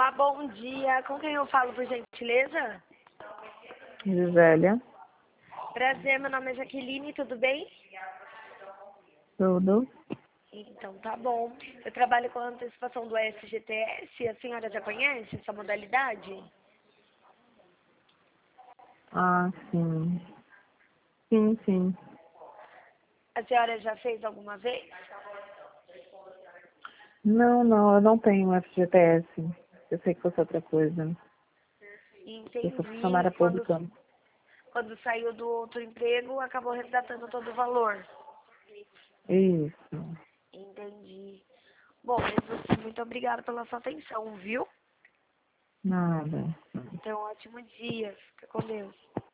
Olá, bom dia. Com quem eu falo, por gentileza? Gisélia, Prazer, meu nome é Jaqueline, tudo bem? tudo? Então, tá bom. Eu trabalho com a antecipação do FGTS. A senhora já conhece essa modalidade? Ah, sim. Sim, sim. A senhora já fez alguma vez? Não, eu não tenho FGTS. Eu sei que fosse outra coisa. Eu sou Entendi. funcionária pública. Quando saiu do outro emprego, acabou resgatando todo o valor. Isso. Entendi. Bom, mesmo assim, muito obrigada pela sua atenção, viu? Nada. Tenha um ótimo dia. Fica com Deus.